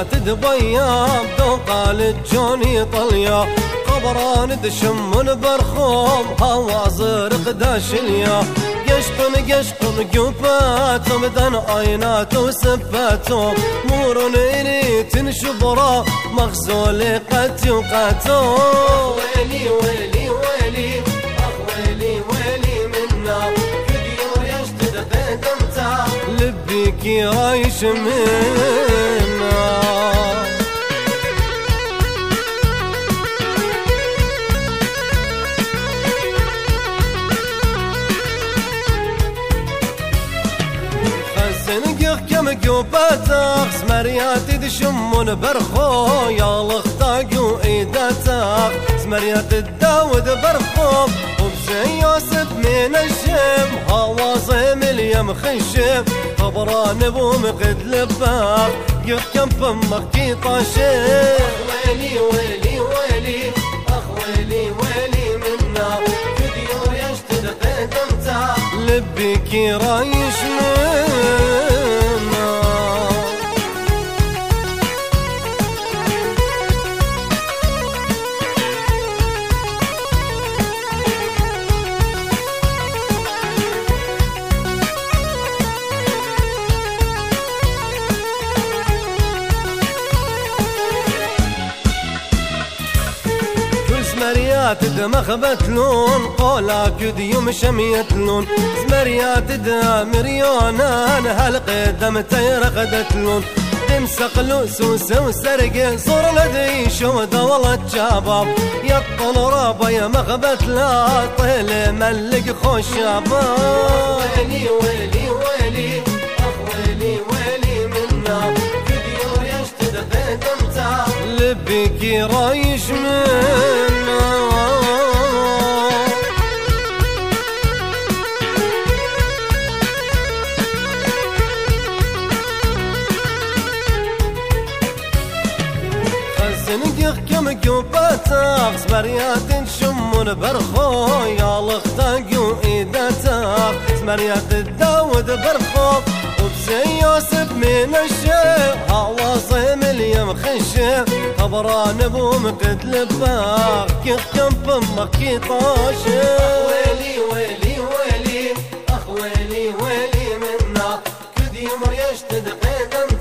تدبيا دو قال جوني طليا قبران دشم برخوم هوا زرق داشليا يشقن قفاتهم دن عينات وسفاتهم مورن إلي تنشبرا مغزول قتي وقاتو ويلي ويلي ويلي أخ ويلي ويلي منا كدير يشتد قدمتا لبيكي رايش منا قوباتك سمرياتي دشمون برخو يا لختاقو ايداتك سمريات الداود برخو وبزي يوسف من الشم هوازي مليم خشم خبران بومقد لباك يحكم فمك كي طاشم ويلي ويلي ويلي اخ ويلي ويلي منا كدير يشتد قدمتا لبيكي رايش زمريات دمخ بتلون قولا كديوم شميتلون زمريات دا مريونان هالقدم تيرقدتلون تمسق لوسوس وسرق صور لدي شو دولة شباب يطل رابا يا مخبتلا طيل ملق خوش شباب ويلي ويلي ويلي اخ ويلي ويلي منا كديور يشتد قدمتا لبيكي رايش منا كم قوباتك زمريات شمون برخو يا لختاقو ايداتك زمريات الداود برخو وبزي يوسف من الشيخ هواصي مليم خشيخ خبران بومقد لباك يحكم فمك يطاشي ويلي ويلي ويلي اخ ويلي ويلي منا كديمر يشتد قدم